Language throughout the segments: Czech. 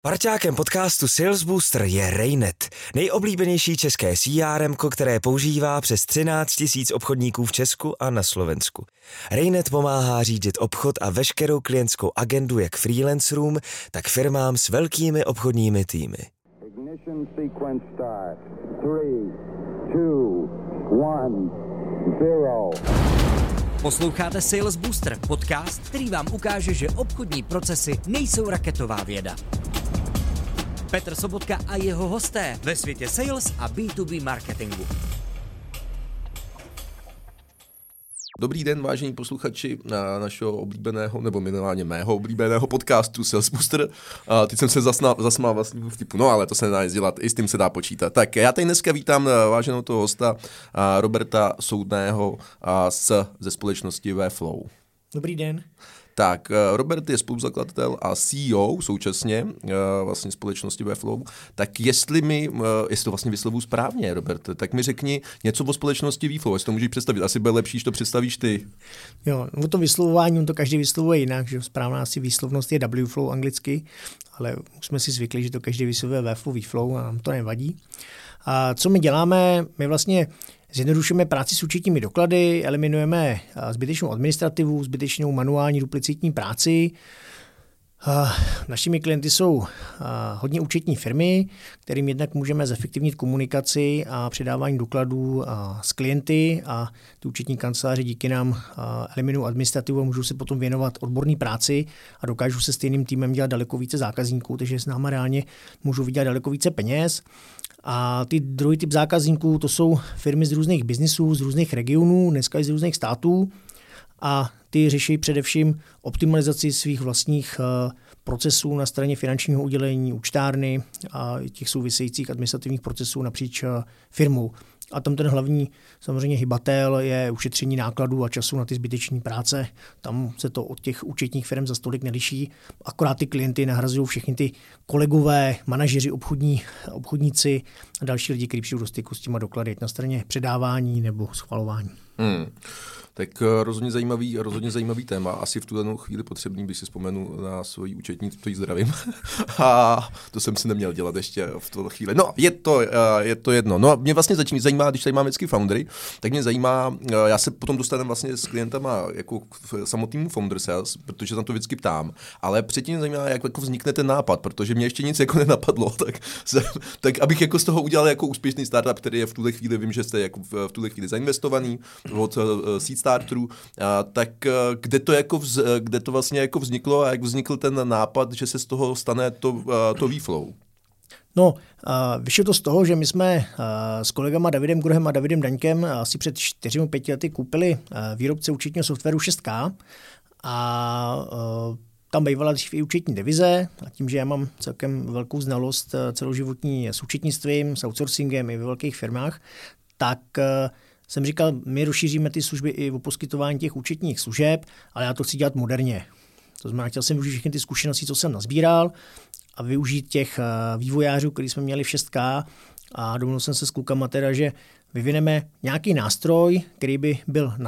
Parťákem podcastu Sales Booster je Raynet, nejoblíbenější české CRM, které používá přes 13 000 obchodníků v Česku a na Slovensku. Raynet pomáhá řídit obchod a veškerou klientskou agendu jak freelancerům, tak firmám s velkými obchodními týmy. Ignition sequence start. 3, 2, 1, 0. Posloucháte Sales Booster, podcast, který vám ukáže, že obchodní procesy nejsou raketová věda. Petr Sobotka a jeho hosté ve světě sales a B2B marketingu. Dobrý den, vážení posluchači našeho oblíbeného, nebo minimálně mého oblíbeného podcastu Sales Booster. Teď jsem se zasmál vlastnímu vtipu, no ale to se nedá dělat, i s tím se dá počítat. Tak já tady dneska vítám váženou toho hosta Roberta Soudného ze společnosti Weflow. Dobrý den. Tak, Robert je spoluzakladatel a CEO současně vlastně společnosti Weflow. Tak jestli to vlastně vyslovuji správně, Robert, tak mi řekni něco o společnosti Weflow, jestli to můžeš představit. Asi bude lepší, že to představíš ty. Jo, o to vyslovování, to každý vyslovuje jinak, že správná asi výslovnost je Weflow anglicky, ale už jsme si zvykli, že to každý vyslovuje Weflow a nám to nevadí. A co my děláme? My vlastně zjednodušujeme práci s účetními doklady, eliminujeme zbytečnou administrativu, zbytečnou manuální duplicitní práci. Našimi klienty jsou hodně účetní firmy, kterým jednak můžeme zefektivnit komunikaci a předávání dokladů s klienty a ty účetní kanceláře díky nám eliminují administrativu a můžou se potom věnovat odborné práci a dokážou se stejným týmem dělat daleko více zákazníků, takže s náma reálně můžou vydělat daleko více peněz. A ty druhý typ zákazníků, to jsou firmy z různých biznisů, z různých regionů, dneska i z různých států a ty řeší především optimalizaci svých vlastních procesů na straně finančního udělení, účtárny a těch souvisejících administrativních procesů napříč firmou. A tam ten hlavní samozřejmě hybatel je ušetření nákladů a času na ty zbytečné práce. Tam se to od těch účetních firm za stolik neliší. Akorát ty klienty nahrazují všechny ty kolegové, manažeři, obchodníci a další lidi, kteří přijdou do styku s těma doklady na straně předávání nebo schvalování. Tak rozhodně zajímavý téma. Asi v tuhle chvíli potřebný, když si vzpomenu na svoji účetní, to jí zdravím. A to jsem si neměl dělat ještě v tuhle chvíli. No, je to jedno. No, mě vlastně zajímá, když tady mám vždycky foundery, tak mě zajímá, já se potom dostanu vlastně s klientama jako k samotnému founder sales, protože tam to vždycky ptám, ale předtím mě zajímá, jak jako vznikne ten nápad, protože mě ještě nic jako nenapadlo, tak abych jako z toho udělal jako úspěšný startup, který je v tuhle chvíli, vím, že jste jako v tuhle chvíli zainvestovaný od starterů, tak kde to vlastně jako vzniklo a jak vznikl ten nápad, že se z toho stane to Weflow? No, vyšlo to z toho, že my jsme s kolegama Davidem Gruhem a Davidem Daňkem asi před 4-5 lety koupili výrobce účetního softwaru 6K a tam bývala dřív i účetní divize a tím, že já mám celkem velkou znalost celoživotní s účetnictvím, s outsourcingem i ve velkých firmách, tak jsem říkal, my rozšíříme ty služby i o poskytování těch účetních služeb, ale já to chci dělat moderně. To znamená, chtěl jsem využít všechny ty zkušenosti, co jsem nazbíral a využít těch vývojářů, který jsme měli v 6K a domluvil jsem se s klukama teda, že vyvineme nějaký nástroj, který by byl na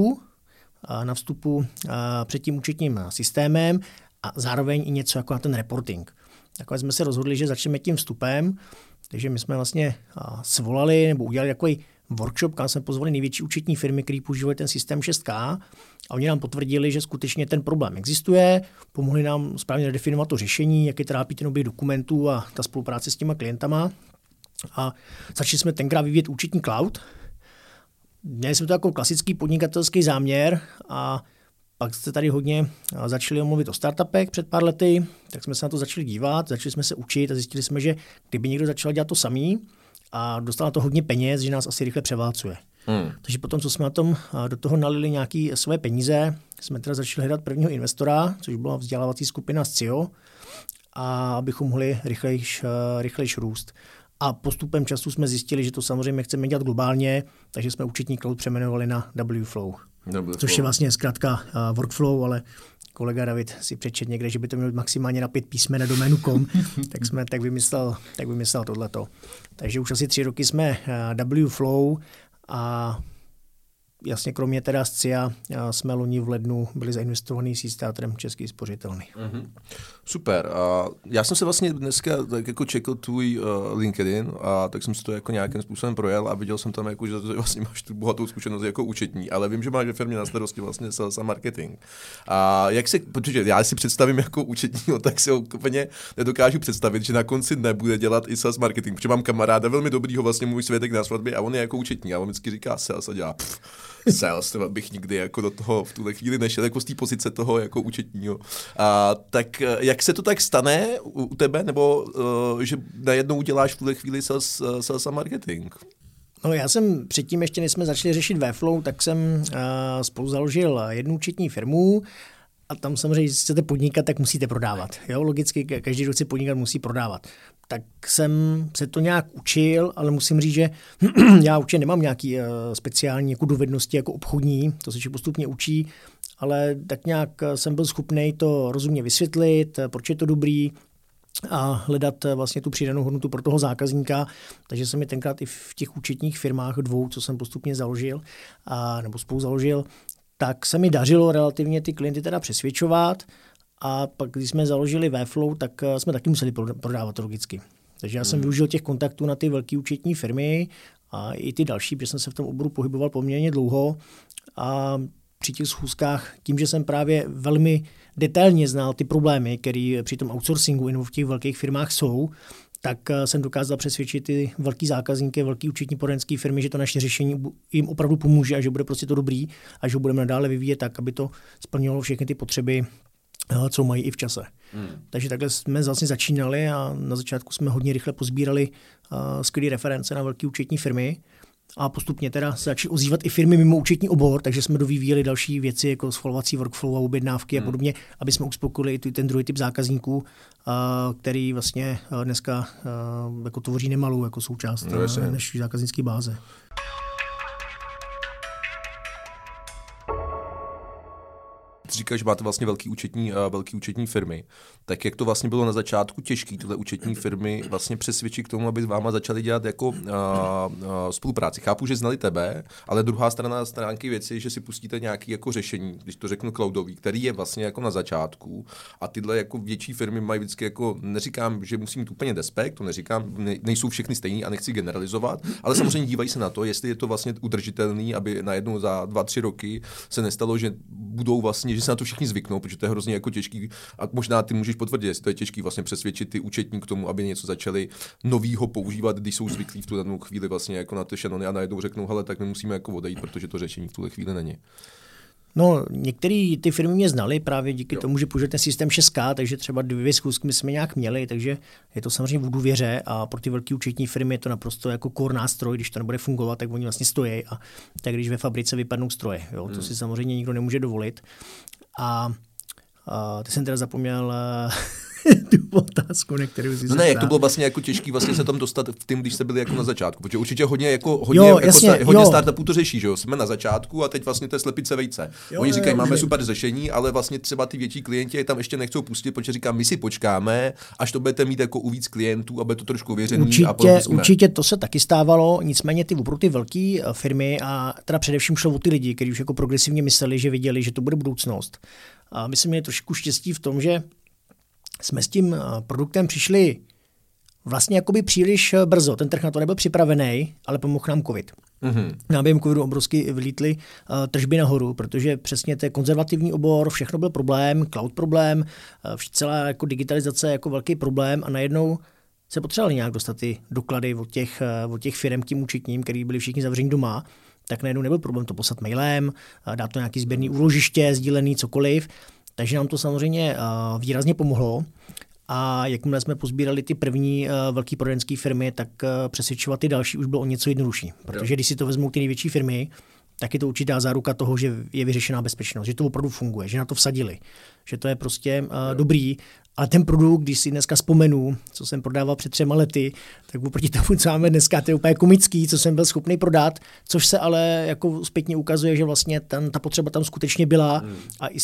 vstupu před tím účetním systémem a zároveň i něco jako na ten reporting. Takhle jsme se rozhodli, že začneme tím vstupem, takže my jsme vlastně svolali nebo udělali takový workshop, kam jsme pozvali největší účetní firmy, které používají ten systém 6K a oni nám potvrdili, že skutečně ten problém existuje, pomohli nám správně definovat to řešení, jak je trápí ten oběh dokumentů a ta spolupráce s těma klientama a začali jsme tenkrát vyvíjet účetní cloud. Měli jsme to jako klasický podnikatelský záměr a pak se tady hodně začali mluvit o startupech před pár lety, tak jsme se na to začali dívat, začali jsme se učit a zjistili jsme, že kdyby někdo začal dělat to samý, a dostal na to hodně peněz, že nás asi rychle převálcuje. Takže potom, co jsme do toho nalili nějaké své peníze, jsme teda začali hledat prvního investora, což byla vzdělávací skupina z CIO, a abychom mohli rychlejš růst. A postupem času jsme zjistili, že to samozřejmě chceme dělat globálně, takže jsme účetní cloud přeměnovali na Weflow. Což je vlastně zkrátka workflow, ale kolega David si přečet někde, že by to mělo být maximálně na 5 písmen na doménu.com, tak vymyslel tohleto. Takže už asi 3 roky jsme Weflow a jasně kromě teda SCIA jsme loni v lednu byli zainvestovaný s Teatrem Český spořitelny. Super. Já jsem se vlastně dneska tak jako čekl tvůj LinkedIn a tak jsem si to jako nějakým způsobem projel a viděl jsem tam, jako, že vlastně máš tu bohatou zkušenost jako účetní, ale vím, že máš ve firmě na starosti vlastně sales a marketing. A jak se, protože já si představím jako účetního, tak si ho úplně nedokážu představit, že na konci dne bude dělat i sales marketing, protože mám kamaráda velmi dobrýho, vlastně můj svědek na svatbě a on je jako účetní a on vždycky říká sales a dělá sales, třeba bych nikdy jako do toho v tuhle chvíli nešel, jako z té pozice toho jako účetního. Tak jak se to tak stane u tebe, nebo že najednou uděláš v tuhle chvíli sales a marketing? No, já jsem předtím, ještě než jsme začali řešit Weflow, tak jsem spolu založil jednu účetní firmu a tam samozřejmě, když chcete podnikat, tak musíte prodávat. Jo? Logicky každý, kdo chce podnikat, musí prodávat. Tak jsem se to nějak učil, ale musím říct, že já určitě nemám nějaký speciální jako dovednosti jako obchodní, to se postupně učí, ale tak nějak jsem byl schopný to rozumně vysvětlit, proč je to dobrý, a hledat vlastně tu přidanou hodnotu pro toho zákazníka. Takže jsem mi tenkrát i v těch účetních firmách dvou, co jsem postupně založil, nebo spolu založil, tak se mi dařilo relativně ty klienty teda přesvědčovat a pak, když jsme založili Weflow, tak jsme taky museli prodávat logicky. Takže já jsem využil těch kontaktů na ty velké účetní firmy a i ty další, protože jsem se v tom oboru pohyboval poměrně dlouho a při těch schůzkách, tím, že jsem právě velmi detailně znal ty problémy, které při tom outsourcingu nebo v těch velkých firmách jsou, tak jsem dokázal přesvědčit ty velký zákazníky, velký účetní poradenské firmy, že to naše řešení jim opravdu pomůže a že bude prostě to dobrý a že ho budeme nadále vyvíjet tak, aby to splnilo všechny ty potřeby, co mají i v čase. Takže takhle jsme vlastně začínali a na začátku jsme hodně rychle pozbírali skvělé reference na velké účetní firmy a postupně teda začaly ozývat i firmy mimo účetní obor, takže jsme dovyvíjeli další věci jako schvalovací workflow a objednávky a podobně, aby jsme uspokojili i ten druhý typ zákazníků, který vlastně dneska jako tvoří nemalou jako součást naší zákaznické báze. Ty říkáš, že máte vlastně velký účetní firmy. Tak jak to vlastně bylo na začátku těžké tyhle účetní firmy vlastně přesvědčit k tomu, aby s váma začali dělat jako spolupráci? Chápu, že znali tebe, ale druhá strana stránky věci je, že si pustíte nějaké jako řešení, když to řeknu cloudový, který je vlastně jako na začátku a tyhle jako větší firmy mají vždycky jako, neříkám, že musí mít úplně despekt, to neříkám, nejsou všechny stejný a nechci generalizovat, ale samozřejmě dívají se na to, jestli je to vlastně udržitelný, aby najednou za 2-3 roky se nestalo, že budou vlastně, že se na to všichni zvyknou, protože to je hrozně jako těžký a možná ty můžeš potvrdit, jestli to je těžký vlastně přesvědčit ty účetní k tomu, aby něco začali novýho používat, když jsou zvyklí v tu danou chvíli vlastně jako na ty šanony a najednou řeknou, hele, tak my musíme jako odejít, protože to řešení v tuhle chvíli není. No, některé ty firmy mě znaly právě díky tomu, že použil ten systém 6K, takže třeba 2 schůzky jsme nějak měli, takže je to samozřejmě v důvěře a pro ty velké účetní firmy je to naprosto jako core nástroj, když to nebude fungovat, tak oni vlastně stojí a tak když ve fabrice vypadnou stroje, jo, to si samozřejmě nikdo nemůže dovolit. A ty jsem teda zapomněl tu otázku, na kterou si jak to bylo vlastně jako těžký vlastně se tam dostat v tím, když jste byli jako na začátku, protože určitě hodně startupů to řeší, že jo, jsme na začátku a teď vlastně to je slepice vejce. Oni říkají, máme super řešení, ale vlastně třeba ty větší klienti je tam ještě nechcou pustit, protože říkám, my si počkáme, až to budete mít jako u víc klientů, aby to trošku věřený Určitě to se taky stávalo, nicméně ty velké firmy a teda především šlo o ty lidi, kteří už jako progresivně mysleli, že viděli, že to bude budoucnost. A my jsme měli trošku štěstí v tom, že jsme s tím produktem přišli vlastně jakoby příliš brzo. Ten trh na to nebyl připravený, ale pomohl nám COVID. Na během covidu obrovsky vylítly tržby nahoru, protože přesně to je konzervativní obor, všechno byl problém, cloud problém, celá jako digitalizace jako velký problém a najednou se potřebovali nějak dostat ty doklady od těch firm tím účetním, který byli všichni zavření doma, tak najednou nebyl problém to poslat mailem, dát to nějaký sběrný úložiště, sdílený, cokoliv. Takže nám to samozřejmě výrazně pomohlo a jakmile jsme pozbírali ty první velké poradenské firmy, tak přesvědčovat ty další už bylo o něco jednodušší. Protože když si to vezmou ty největší firmy, tak je to určitá záruka toho, že je vyřešená bezpečnost, že to opravdu funguje, že na to vsadili, že to je prostě dobrý. A ten produkt, když si dneska vzpomenu, co jsem prodával před 3 lety, tak oproti tomu, co máme dneska, to je úplně komický, co jsem byl schopný prodat, což se ale jako zpětně ukazuje, že vlastně ta potřeba tam skutečně byla a i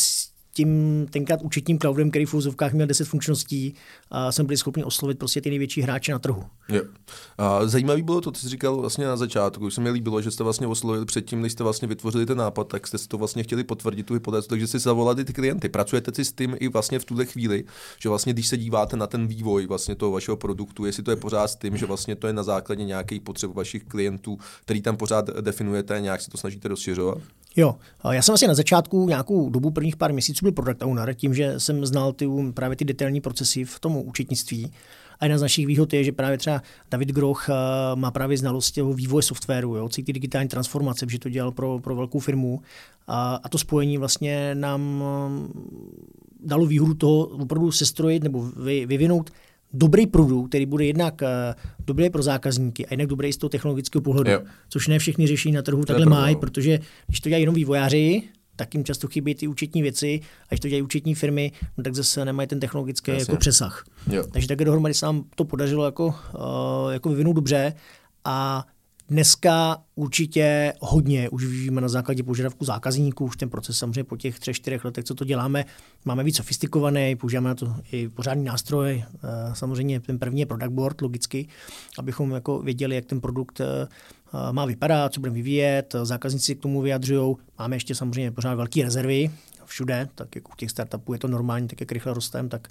tím tenkrát účetním cloudem, který v úzovkách měl 10 funkčností, jsme byli schopni oslovit prostě ty největší hráče na trhu. Jo. A zajímavý bylo to, co jsi říkal vlastně na začátku. Už se mi líbilo, že jste vlastně oslovili předtím, než jste vlastně vytvořili ten nápad, tak jste si to vlastně chtěli potvrdit tu hypotézu, takže si zavolali ty klienty. Pracujete si s tím i vlastně v tuhle chvíli, že vlastně když se díváte na ten vývoj vlastně toho vašeho produktu, jestli to je pořád s tím, že vlastně to je na základě nějakých potřeb vašich klientů, který tam pořád definujete, nějak se to snažíte rozšiřovat? Jo, já jsem asi na začátku nějakou dobu, prvních pár měsíců byl product owner, tím, že jsem znal právě ty detailní procesy v tom účetnictví. A jedna z našich výhod je, že právě třeba David Groch má právě znalosti o vývoje softwaru, jo, celý ty digitální transformace, že to dělal pro velkou firmu. A to spojení vlastně nám dalo výhodu toho opravdu sestrojit nebo vyvinout dobrý produkt, který bude jednak dobrý pro zákazníky a jednak dobrý z toho technologického pohledu, což ne všechny řešení na trhu takhle mají, protože když to dělají jenom vývojáři, tak jim často chybí ty účetní věci a když to dělají účetní firmy, no tak zase nemají ten technologický jako přesah. Jo. Takže také dohromady se nám to podařilo jako vyvinout dobře a dneska určitě hodně už vyvíjíme na základě požadavku zákazníků, už ten proces samozřejmě po těch 3-4 letech, co to děláme, máme víc sofistikovaný, používáme na to i pořádný nástroj, samozřejmě ten první je product board, logicky, abychom jako věděli, jak ten produkt má vypadat, co budeme vyvíjet, zákazníci k tomu vyjadřují, máme ještě samozřejmě pořád velké rezervy, všude, tak jako u těch startupů je to normální, tak jak rychle rostem, tak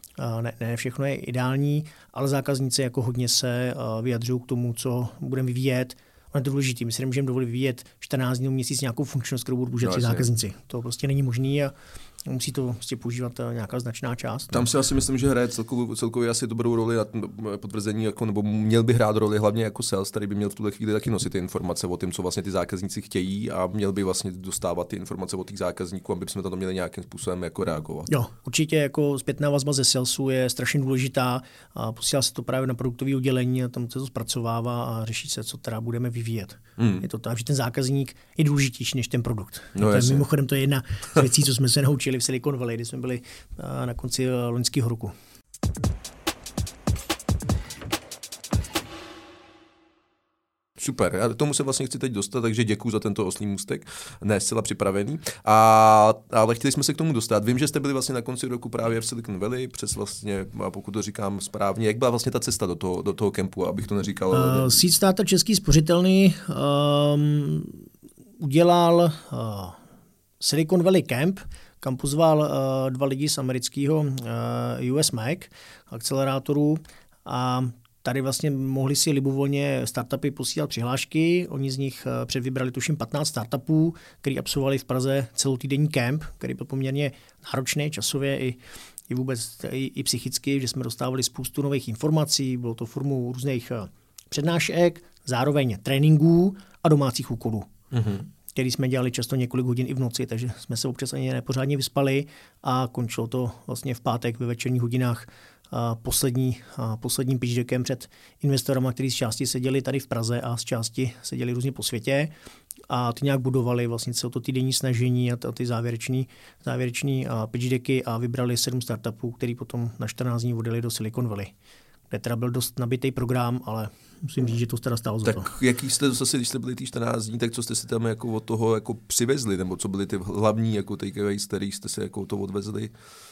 ne všechno je ideální, ale zákazníci jako hodně se vyjadřují k tomu, co budeme vyvíjet. Ono je to důležité, my si nemůžeme dovolit vyvíjet 14 dní měsíc nějakou funkčnost, kterou budou používat zákazníci. To prostě není možné a musí to prostě používat nějaká značná část. Tam si asi myslím, že hraje celkově asi dobrou roli na potvrzení, jako, nebo měl by hrát roli hlavně jako sales, který by měl v tuhle chvíli taky nosit ty informace o tom, co vlastně ty zákazníci chtějí a měl by vlastně dostávat ty informace od těch zákazníků, aby jsme to měli nějakým způsobem jako reagovat. Jo, určitě jako zpětná vazba ze salesu je strašně důležitá a posílá se to právě na produktové oddělení a tam se to zpracovává a řeší se, co teda budeme vyvíjet. Je to tak, že ten zákazník je důležitější než ten produkt. No, mimochodem to je jedna z věcí, co jsme se naučili v Silicon Valley, kdy jsme byli na konci loňského roku. Super, já tomu se vlastně chci teď dostat, takže děkuji za tento oslý můstek, ne zcela připravený. Ale chtěli jsme se k tomu dostat. Vím, že jste byli vlastně na konci roku právě v Silicon Valley, přes vlastně, pokud to říkám správně, jak byla vlastně ta cesta do toho kempu, abych to neříkal. Seed Starter Český spořitelný udělal Silicon Valley Camp, kam pozval 2 lidi z amerického US Mac akcelerátoru a tady vlastně mohli si libovolně startupy posílat přihlášky. Oni z nich předvybrali tuším 15 startupů, který absolvovali v Praze celotýdenní kemp, který byl poměrně náročný časově i vůbec i psychicky, že jsme dostávali spoustu nových informací, bylo to formou různých přednášek, zároveň tréninků a domácích úkolů. Který jsme dělali často několik hodin i v noci, takže jsme se občas ani nepořádně vyspali a končilo to vlastně v pátek ve večerních hodinách posledním pitch deckem před investorama, kteří z části seděli tady v Praze a z části seděli různě po světě a ty nějak budovali vlastně celé to týdenní snažení a ty závěreční pitch decky a vybrali 7 startupů, který potom na 14 dní odjeli do Silicon Valley, kde teda byl dost nabitý program, ale musím říct, že to teda stálo za to. Tak jaký jste zase, když jste byli ty 14 dní, tak co jste si tam jako od toho jako přivezli, nebo co byly ty hlavní jako takeaways, který jste se jako to odvezli?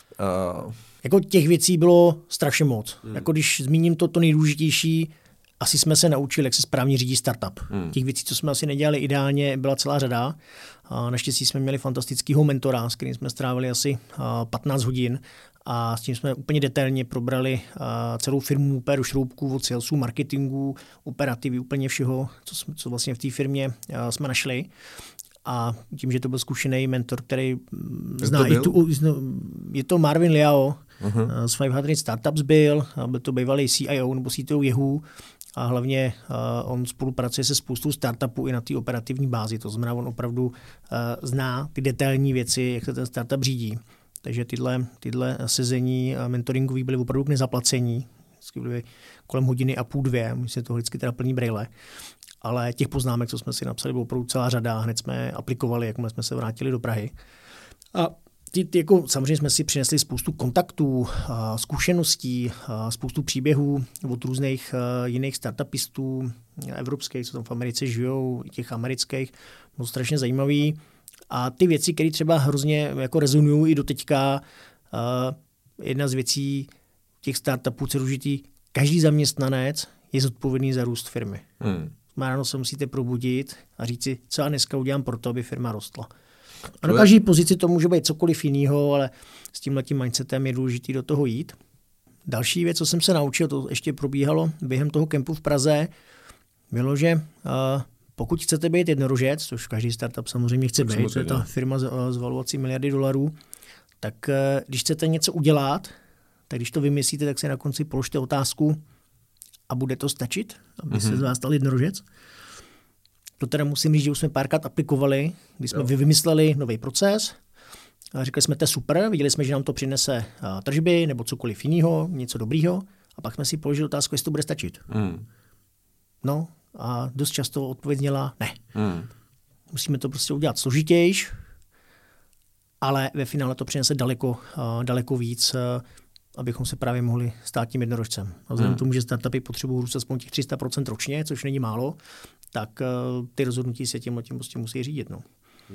Jako těch věcí bylo strašně moc. Jako když zmíním to nejdůležitější, asi jsme se naučili, jak se správně řídí startup. Těch věcí, co jsme asi nedělali ideálně, byla celá řada. Naštěstí jsme měli fantastického mentora, s kterým jsme strávili asi 15 hodin a s tím jsme úplně detailně probrali celou firmu úplně do šroubků, od salesu, marketingu, operativy, úplně všeho, co vlastně v té firmě jsme našli. A tím, že to byl zkušený mentor, který zná je to Marvin Liao z 500 Startups byl to bývalý CIO nebo CTO Yahoo a hlavně on spolupracuje se spoustou startupů i na té operativní bázi. To znamená, on opravdu zná ty detailní věci, jak se ten startup řídí. Takže tyhle sezení mentoringový byly opravdu k nezaplacení. Byly kolem 1,5 hodiny, 2, myslím, to vždycky teda plný brejle. Ale těch poznámek, co jsme si napsali, bylo opravdu celá řada. Hned jsme aplikovali, jakmile jsme se vrátili do Prahy. A jako, samozřejmě jsme si přinesli spoustu kontaktů, zkušeností, spoustu příběhů od různých jiných startupistů evropských, co tam v Americe žijou, i těch amerických. Bylo strašně zajímavý. A ty věci, které třeba hrozně jako rezonují i do teďka, jedna z věcí těch startupů, co je důležitý, každý zaměstnanec je zodpovědný za růst firmy. Ráno se musíte probudit a říct si, co já dneska udělám pro to, aby firma rostla. A na každé pozici to může být cokoliv jiného, ale s tímhletím mindsetem je důležité do toho jít. Další věc, co jsem se naučil, to ještě probíhalo během toho kempu v Praze, bylo, že pokud chcete být jednorožec, což každý startup samozřejmě chce být, to je ta firma s valuací miliardy dolarů, tak když chcete něco udělat, tak když to vymyslíte, tak se na konci položte otázku, a bude to stačit, aby se z vás stal jednorožec? To teda musím říct, že už jsme párkrát aplikovali, když jsme vymysleli nový proces, a řekli jsme, to je super, viděli jsme, že nám to přinese tržby nebo cokoliv jiného, něco dobrýho, a pak jsme si položili otázku, jestli to bude stačit. No a dost často odpověď zněla ne. Musíme to prostě udělat složitějš, ale ve finále to přinese daleko víc, abychom se právě mohli stát tím jednorožcem. A vzhledem k tomu, že startupy potřebují růst aspoň těch 300% ročně, což není málo, tak ty rozhodnutí se tím prostě musí řídit. No.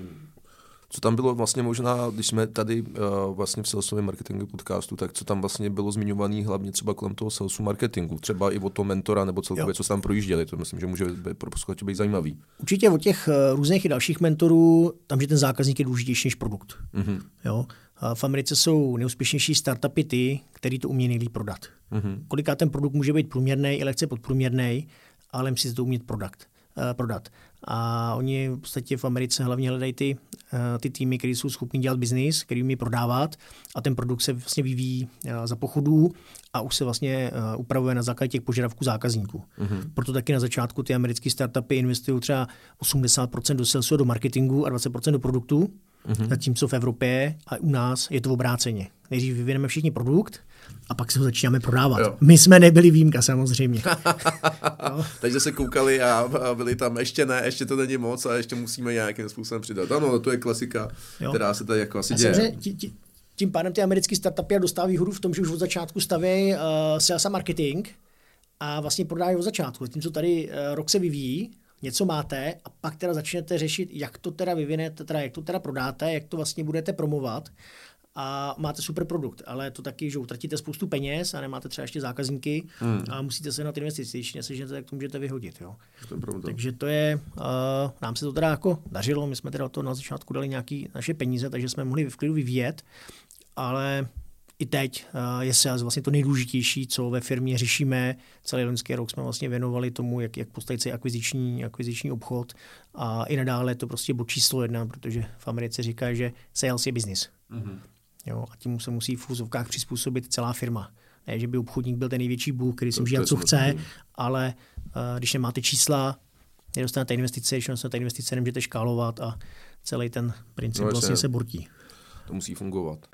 Co tam bylo vlastně možná, když jsme tady vlastně v salesovém marketingu podcastu, tak co tam vlastně bylo zmiňované hlavně třeba kolem toho salesu marketingu, třeba i o toho mentora nebo celkově, co se tam projížděli, to myslím, že může pro posluchače být zajímavý. Určitě od těch různých i dalších mentorů, tam, že ten zákazník je důležitější než produkt. Jo? V Americe jsou nejúspěšnější startupy ty, který to umí nejlíp prodat. Kolikrát ten produkt může být průměrný i lehce podprůměrný, ale musí se to umět prodat. A oni v podstatě v Americe hlavně hledají ty týmy, které jsou schopní dělat biznis, který umí prodávat, a ten produkt se vlastně vyvíjí za pochodů a už se vlastně upravuje na základě těch požadavků zákazníků. Proto taky na začátku ty americké startupy investují třeba 80% do salesu, do marketingu a 20% do produktu, zatímco v Evropě a u nás je to obráceně. Nejdřív vyvineme všichni produkt a pak se ho začínáme prodávat. Jo. My jsme nebyli výjimka, samozřejmě. Takže se koukali a byli tam, ještě to není moc a ještě musíme nějakým způsobem přidat. Ano, to je klasika, která se tady jako asi děje. Tím pádem ty americké startupy dostávají výhodu v tom, že už od začátku staví sales a marketing a vlastně prodávají od začátku. Tím, co tady rok se vyvíjí, něco máte a pak teda začnete řešit, jak to teda vyvinete, teda jak to teda prodáte, jak to vlastně budete promovat a máte super produkt, ale to taky, že utratíte spoustu peněz a nemáte třeba ještě zákazníky a musíte se na ty investici, když nesežete, tak to můžete vyhodit. Jo. Takže to je, nám se to teda jako dařilo, my jsme teda to na začátku dali nějaké naše peníze, takže jsme mohli v klidu vyvíjet, ale i teď je sales vlastně to nejdůležitější, co ve firmě řešíme. Celý loňský rok jsme vlastně věnovali tomu, jak postavit si akviziční obchod a i nadále je to prostě bod číslo 1, protože v Americe říká, že sales je business. Jo, a tím se musí v úzovkách přizpůsobit celá firma. Ne, že by obchodník byl ten největší bůh, který si může dělat, co chce, ale když nemáte čísla, nedostanete investice, když nedostanete investice, nemůžete škálovat a celý ten princip vlastně se bortí. To musí fungovat.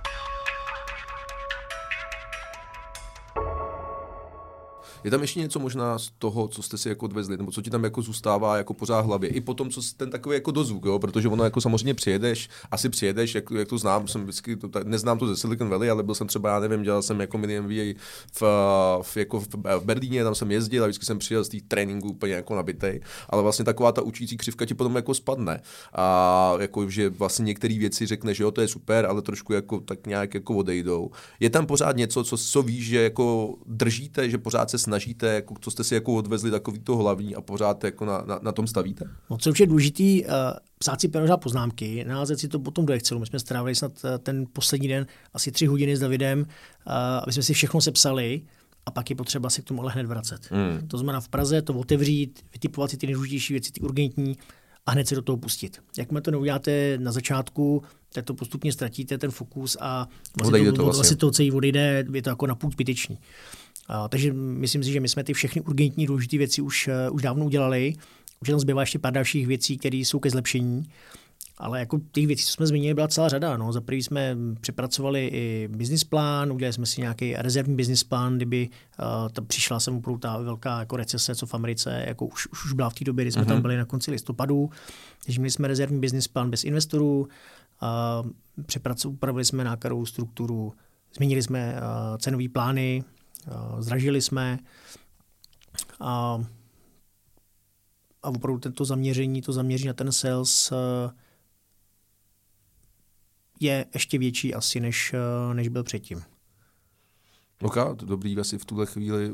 Je tam ještě něco možná z toho, co jste si jako odvezli, nebo co ti tam jako zůstává jako pořád v hlavě? I potom, co ten takový jako dozvuk, jo? Protože ono jako samozřejmě přijedeš, jak to znám, jsem vždycky, neznám to ze Silicon Valley, ale byl jsem třeba, já nevím, dělal jsem jako mini MBA v Berlíně, tam jsem jezdil a vždycky jsem přijel z těch tréninků úplně jako nabitej, ale vlastně taková ta učící křivka ti potom jako spadne. A jako, že vlastně některé věci řekneš, jo, to je super, ale trošku jako tak nějak jako odejdou. Je tam pořád něco, co víš, že jako držíte, že pořád se snažíte, jako, co jste si jako odvezli takový to hlavní a pořád jako na tom stavíte? No, co je důležitý, psát si poznámky, naházet si to potom do Excelu. My jsme strávili snad ten poslední den asi 3 hodiny s Davidem, aby jsme si všechno sepsali a pak je potřeba se k tomu ale hned vracet. To znamená v Praze to otevřít, vytipovat si ty nejdůležitější věci, ty urgentní a hned se do toho pustit. Jakmile to neuděláte na začátku, tak to postupně ztratíte ten fokus a vlastně to celý odejde, je to jako napůl zbytečný. Takže myslím si, že my jsme ty všechny urgentní důležité věci už dávno udělali. Už tam zbývá ještě pár dalších věcí, které jsou ke zlepšení. Ale jako těch věcí, co jsme zmínili, byla celá řada. No. Za prvý jsme přepracovali i business plán, udělali jsme si nějaký rezervní business plán, kdyby přišla sem opravdu ta velká jako recese, co v Americe jako už byla v té době, kdy jsme tam byli na konci listopadu. Takže měli jsme rezervní business plán bez investorů, upravili jsme nákladovou strukturu, změnili jsme cenové plány, zdražili jsme a opravdu to zaměření na ten sales je ještě větší asi, než byl předtím. OK, to dobrý asi v tuhle chvíli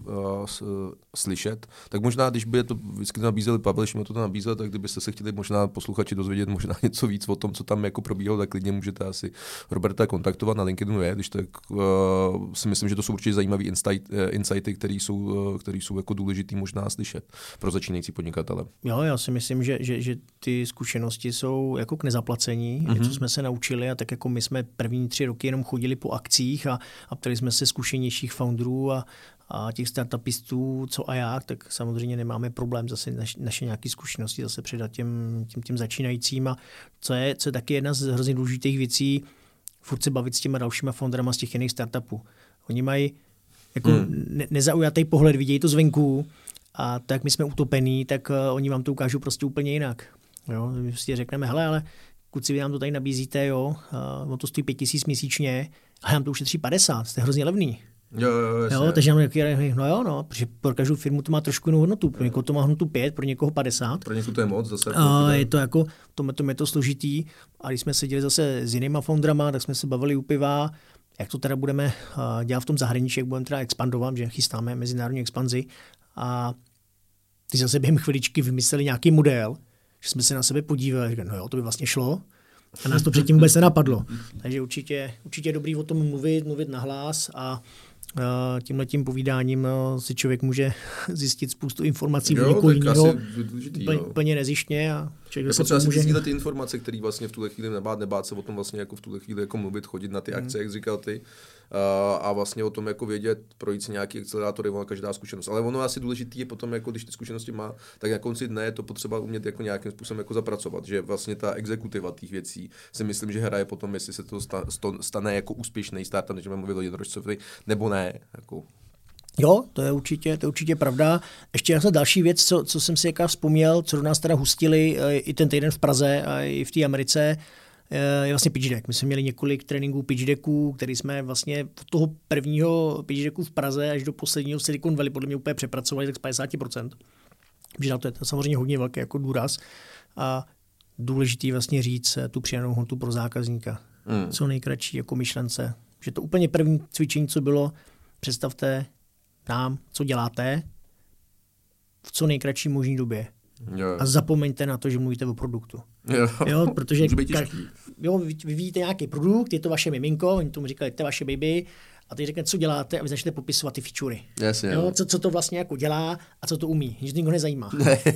slyšet. Tak možná, když by to vždycky nabízeli, Pavel, když mi to nabízel, tak kdybyste se chtěli možná posluchači dozvědět možná něco víc o tom, co tam jako probíhalo, tak klidně můžete asi Roberta kontaktovat, na LinkedInu je, když tak si myslím, že to jsou určitě zajímavý insighty, které jsou jako důležitý možná slyšet pro začínající podnikatele. Jo, já si myslím, že ty zkušenosti jsou jako k nezaplacení, něco jsme se naučili a tak jako my jsme první 3 roky jenom chodili po akcích a ptali jsme se zkušenějších founderů a těch startupistů, co a jak, tak samozřejmě nemáme problém zase naše nějaké zkušenosti zase předat těm začínajícím. A co je taky jedna z hrozně důležitých věcí, furt se bavit s těma dalšíma founderama z těch jiných startupů. Oni mají jako nezaujatý pohled, vidějí to zvenku a tak my jsme utopení, tak oni vám to ukážou prostě úplně jinak. Jo? My prostě řekneme, hele, ale kluci, vy nám to tady nabízíte, jo, on to stojí 5 000 měsíčně, a nám to ušetří 50, to je hrozně levný. Jo, takže nám protože pro každou firmu to má trošku jinou hodnotu. Pro někoho to má hodnotu 5, pro někoho 50. Pro někoho to je moc zase. Je to jako, to je to složitý. A když jsme seděli zase s jinýma foundrama, tak jsme se bavili u piva, jak to teda budeme dělat v tom zahraničí, jak budeme teda expandovat, že chystáme mezinárodní expanzi. A ty zase během chviličky vymysleli nějaký model, že jsme se na sebe podívali, říkali, no jo, to by vlastně šlo. A nás to předtím vůbec nenapadlo. Takže určitě je dobrý o tom mluvit nahlas a tímhletím povídáním si člověk může zjistit spoustu informací o někoho jiného úplně nezištně. A je potřeba si sdílet ty informace, které vlastně v tuhle chvíli nebát se o tom vlastně jako v tuhle chvíli jako mluvit, chodit na ty akce, jak říkal ty, a vlastně o tom jako vědět, projít si nějaký akcelerátory, každá zkušenost. Ale ono asi důležitý je potom, jako když ty zkušenosti má, tak na konci dne je to potřeba umět jako nějakým způsobem jako zapracovat, že vlastně ta exekutiva těch věcí si myslím, že hraje potom, jestli se to stane jako úspěšný startup, než budeme mluvit o jednorožcově, nebo ne. Jako. Jo, to je určitě pravda. Ještě jako další věc, co jsem si vzpomněl, co do nás teda hustili i ten týden v Praze a i v té Americe, je vlastně pitch deck. My jsme měli několik tréninků pitch decků, který jsme vlastně od toho prvního pitch decku v Praze až do posledního v Silicon Valley podle mě úplně přepracovali tak z 50%. Protože na to je to samozřejmě hodně velký jako důraz. A důležitý vlastně říct tu přidanou hodnotu pro zákazníka. Co nejkratší jako myšlence. Že to úplně první cvičení, co bylo, představte nám, co děláte v co nejkratší možné době. Jo. A zapomeňte na to, že mluvíte o produktu. Jo, protože vyvíjíte nějaký produkt, je to vaše miminko, oni tomu říkali, to je vaše baby, a teď řeknete, co děláte a vy začnete popisovat ty featurey. Jasně, jo, co to vlastně jako dělá a co to umí. Že to nikoho nezajímá.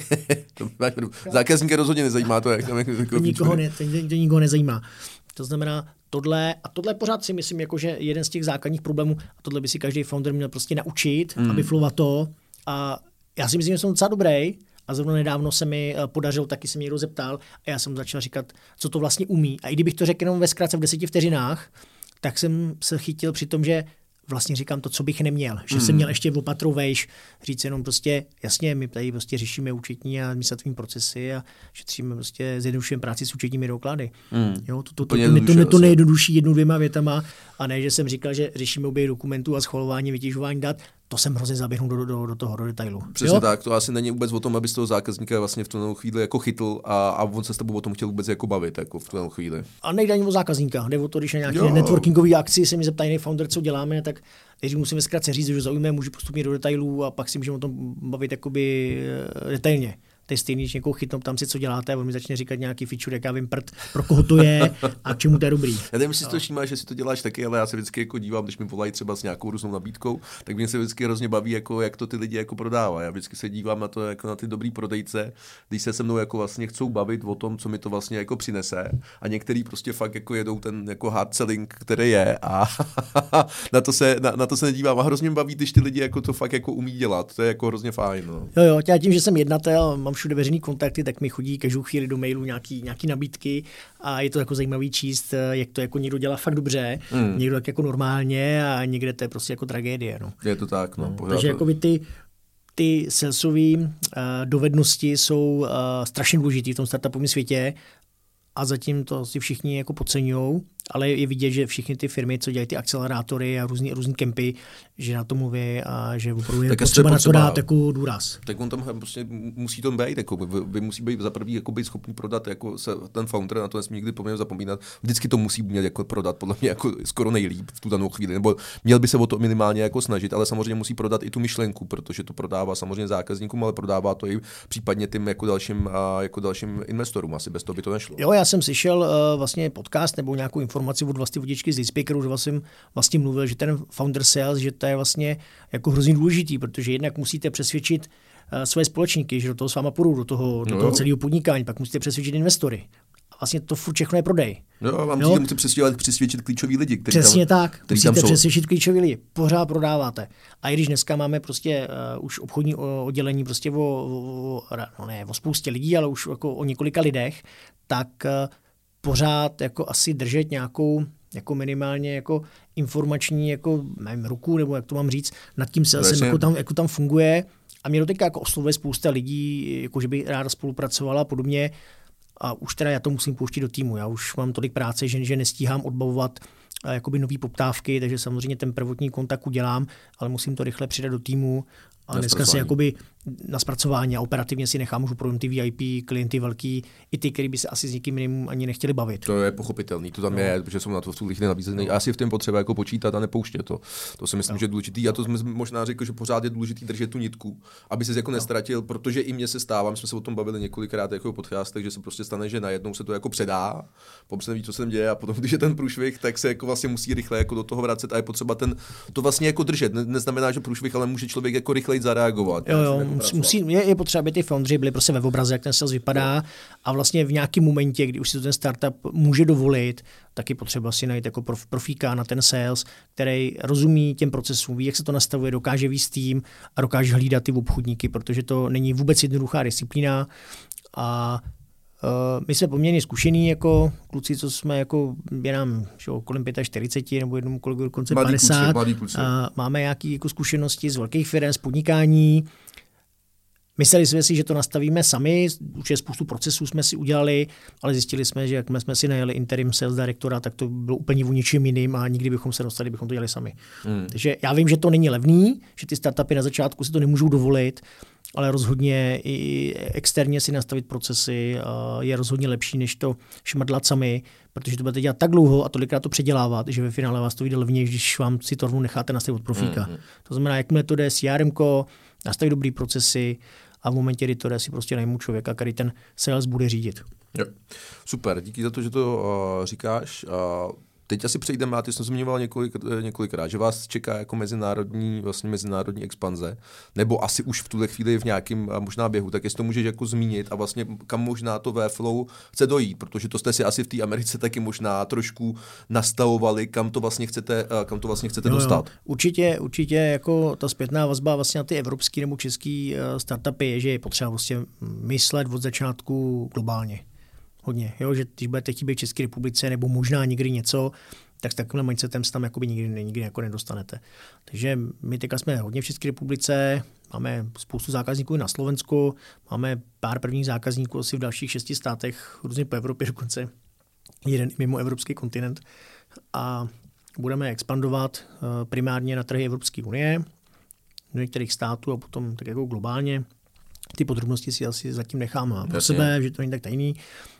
Zákazníka rozhodně nezajímá to, jak tam jako nikoho nezajímá. To znamená, tohle pořád si myslím, jako, že jeden z těch základních problémů, a tohle by si každý founder měl prostě naučit, aby flovat to. A já si myslím, že jsem docela dobrý. A zrovna nedávno se mi podařilo, taky se mě někdo zeptal a já jsem začal říkat, co to vlastně umí. A i kdybych to řekl jenom ve zkratce v 10 vteřinách, tak jsem se chytil při tom, že vlastně říkám to, co bych neměl. Že jsem měl ještě opatru vejš, říct jenom prostě, jasně, my tady prostě řešíme účetní a administrativní procesy a šetříme prostě, zjednodušujeme práci s účetními doklady. Jo, to nejjednodušší 1-2 větama a ne, že jsem říkal, že řešíme obě dokumentů a schvalování, vytěžování dat. To jsem hrozně zaběhnul do detailu. Přesně tak, to asi není vůbec o tom, aby z toho zákazníka vlastně v tu chvíli jako chytl a on se s tebou o tom chtěl vůbec jako bavit jako v tu chvíli. A nejde ani o zákazníka, jde o to, když na nějaké networkingové akci se mi zeptá jiný founder, co děláme, tak když musíme zkrátce říct, že zaujíme, můžu postupně do detailů a pak si můžeme o tom bavit jakoby detailně. To je stejný, když někoho chytnou, tam si co děláte a on mi začne říkat nějaký feature, jak já vím pro koho to je a k čemu to je dobrý. Já nevím, jestli to všímáš, že si to děláš taky, ale já se vždycky jako dívám, když mi volají třeba s nějakou různou nabídkou, tak mě se vždycky hrozně baví, jako, jak to ty lidi jako prodávají. Já vždycky se dívám na to, jako na ty dobrý prodejce, když se mnou jako vlastně chcou bavit o tom, co mi to vlastně jako přinese. A některý prostě fakt jako jedou ten jako hard selling, který je a na to se nedívám. A hrozně baví, když ty lidi jako to fakt jako umí dělat. To je jako hrozně fajn. No. Jo, já tím, že jsem jednatel, mám všude veřejný kontakty, tak mi chodí každou chvíli do mailu nějaký nabídky a je to jako zajímavý číst, jak to jako někdo dělá fakt dobře, někdo tak jako normálně a někde to je prostě jako tragédie. No. Je to tak, no. Takže jakoby ty salesové dovednosti jsou strašně důležitý v tom startupovém světě a zatím to si všichni jako podceňujou ale je vidět, že všechny ty firmy, co dělají ty akcelerátory a různý kempy, že na to mluví a že opravdu je potřeba na to dát jako důraz. Tak on tam prostě musí to být, jako vy musí být za prvý jako být schopný prodat, jako se ten founder, na to nesmí nikdy poměrně zapomínat. Vždycky to musí umět jako prodat, podle mě jako skoro nejlíp v tu danou chvíli, nebo měl by se o to minimálně jako snažit, ale samozřejmě musí prodat i tu myšlenku, protože to prodává samozřejmě zákazníkům, ale prodává to i případně tím jako dalším investorům. Asi bez toho by to nešlo. Jo, já jsem slyšel vlastně podcast nebo nějakou informaci od vlastně vodičky z Speakeru, že jsem vlastně mluvil, že ten founder sales, že to je vlastně jako hrozně důležitý, protože jednak musíte přesvědčit své společníky, že do toho s váma půjdou, do toho celého podnikání, pak musíte přesvědčit investory. A vlastně to furt všechno je prodej. Jo, vám musíte přesvědčit klíčoví lidi, kteří přesně tam, tak, musíte přesvědčit klíčoví lidi. Pořád prodáváte. A i když dneska máme prostě už obchodní oddělení prostě o spoustě lidí, ale už jako o několika lidech, tak pořád jako asi držet nějakou jako minimálně jako informační jako nevím, ruku, nebo jak to mám říct, nad tím salesem, jako tam funguje. A mě dotýká jako oslovuje spousta lidí, jako že by ráda spolupracovala a podobně. A už teda já to musím pouštět do týmu. Já už mám tolik práce, že nestíhám odbavovat jakoby nový poptávky, takže samozřejmě ten prvotní kontakt udělám, ale musím to rychle přidat do týmu. A dneska si jakoby na zpracování a operativně si nechám už opravdu ty VIP klienty velký, i ty, kteří by se asi s někým jiným ani nechtěli bavit. To je pochopitelný, to tam je, protože jsou na to v tuhle chvíli nabízený. A asi v tom potřeba jako počítat a nepouštět to. To si myslím, že je důležitý. A to jsme možná řekl, že pořád je důležitý držet tu nitku, aby se jako nestratil, protože i mně se stává, my jsme se o tom bavili několikrát jako podcastech, že se prostě stane, že najednou se to jako předá, potom se neví, co se děje a potom, když je ten průšvih, tak se jako vlastně musí rychle jako do toho vracet a je potřeba to vlastně jako držet. Neznamená, že průšvih, ale může člověk jako rychleji zareagovat. Je potřeba, aby ty foundři byli prostě ve obraze, jak ten sales vypadá a vlastně v nějakém momentě, kdy už si to ten startup může dovolit, tak je potřeba si najít jako profíka na ten sales, který rozumí těm procesům, ví, jak se to nastavuje, dokáže víc tým a dokáže hlídat ty obchodníky, protože to není vůbec jednoduchá disciplína a my jsme poměrně zkušení jako kluci, co jsme jako je nám kolem 45 nebo jednomu kolegu dokonce 50. Máme nějaké jako zkušenosti z velkých firm, z podnikání. Mysleli jsme si, že to nastavíme sami, už je spoustu procesů jsme si udělali, ale zjistili jsme, že jak jsme si najeli interim sales directora, tak to bylo úplně o ničem jiným a nikdy bychom se dostali, bychom to dělali sami. Takže já vím, že to není levný, že ty startupy na začátku si to nemůžou dovolit, ale rozhodně i externě si nastavit procesy je rozhodně lepší, než to šmrdlat sami, protože to budete dělat tak dlouho a tolikrát to předělávat, že ve finále vás to vyjde levněji, když vám si to rovnou necháte nastavit od profíka. To znamená, jakmile to jde CRMko, nastavit dobrý procesy a v momentě, kdy to jde, si prostě najmu člověka, který ten sales bude řídit. Jo. Super, díky za to, že to říkáš. Teď asi přejdeme, a ty jsem zmiňoval několikrát, že vás čeká jako mezinárodní expanze, nebo asi už v tuhle chvíli v nějakém možná běhu, tak jestli to můžeš jako zmínit a vlastně kam možná to Waveflow chce dojít, protože to jste si asi v té Americe taky možná trošku nastavovali, kam to vlastně chcete dostat. Určitě jako ta zpětná vazba vlastně na ty evropský nebo český startupy je, že je potřeba vlastně myslet od začátku globálně. Hodně, jo, že když budete chtít být v České republice nebo možná někdy něco, tak s takovým mindsetem se tam jakoby nikdy jako nedostanete. Takže my teďka jsme hodně v České republice, máme spoustu zákazníků na Slovensku, máme pár prvních zákazníků asi v dalších 6 státech, různě po Evropě dokonce, jeden mimo evropský kontinent a budeme expandovat primárně na trhy Evropské unie, do některých států a potom tak jako globálně. Ty podrobnosti si asi zatím nechám pro sebe, že to není tak tajný.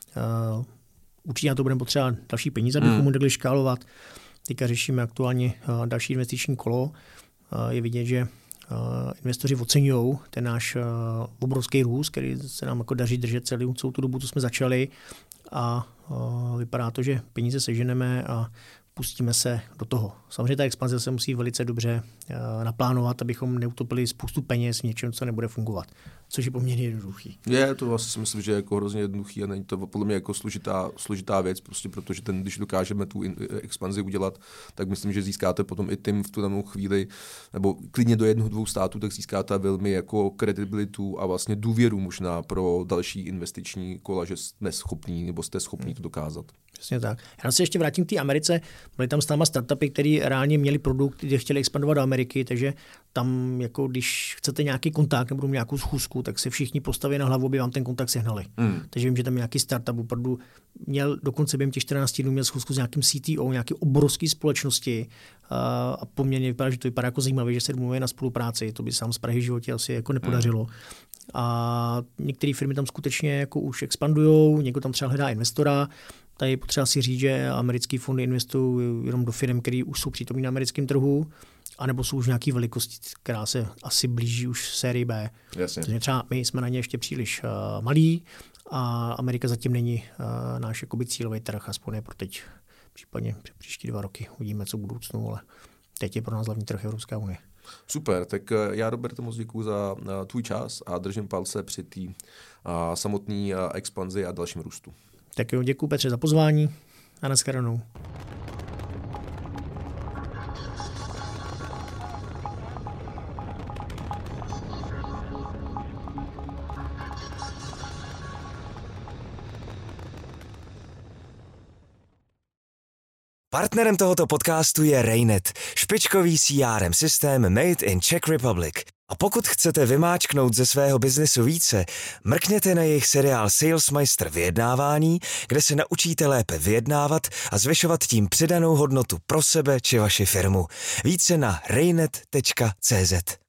Určitě na to budeme potřebovat další peníze, abychom mohli škálovat. Teďka řešíme aktuálně další investiční kolo. Je vidět, že investoři oceňují ten náš obrovský růst, který se nám jako daří držet celou tu dobu, co jsme začali. A vypadá to, že peníze seženeme a pustíme se do toho. Samozřejmě ta expanze se musí velice dobře naplánovat, abychom neutopili spoustu peněz v něčem, co nebude fungovat. Což je poměrně jednoduchý. Je, to asi si myslím, že je jako hrozně jednoduchý a není to podle mě jako složitá věc, prostě protože když dokážeme tu expanzi udělat, tak myslím, že získáte potom i tím v tu danou chvíli, nebo klidně do 1-2 států, tak získáte velmi jako kredibilitu a vlastně důvěru možná pro další investiční kola, že jsme schopní nebo jste schopní to dokázat. Přesně tak. Já se ještě vrátím k té Americe. Byly tam s náma startupy, které reálně měli produkt, kde chtěli expandovat do Ameriky, takže tam, jako když chcete nějaký kontakt nebo nějakou schůzku, tak se všichni postaví na hlavu, aby vám ten kontakt sehnali. Takže vím, že tam nějaký startup opravdu měl dokonce během těch 14 dnů měl schůzku s nějakým CTO, nějaký obrovský společnosti a poměrně vypadá, že to vypadá jako zajímavé, že se domluví na spolupráci. To by sám z Prahy v životě asi jako nepodařilo. A některé firmy tam skutečně jako už expandujou, někdo tam třeba hledá investora. Tady potřeba si říct, že americké fondy investují jenom do firm, které už jsou přítomné na americkém trhu, anebo jsou už nějaké velikosti, která se asi blíží už sérii B. Takže třeba my jsme na ně ještě příliš malí a Amerika zatím není náš jakoby cílový trh, aspoň ne pro teď, případně příští 2 roky. Uvidíme, co v budoucnu, ale teď je pro nás hlavní trh Evropská unie. Super, tak já, Roberte, moc děkuju za tvůj čas a držím palce při té samotné expanzi a dalším růstu. Tak jo, děkuju Petře za pozvání a nashledanou. Partnerem tohoto podcastu je Rainet, špičkový CRM systém made in Czech Republic. A pokud chcete vymáčknout ze svého biznesu více, mrkněte na jejich seriál Salesmeister vyjednávání, kde se naučíte lépe vyjednávat a zvyšovat tím přidanou hodnotu pro sebe či vaši firmu. Více na rainet.cz.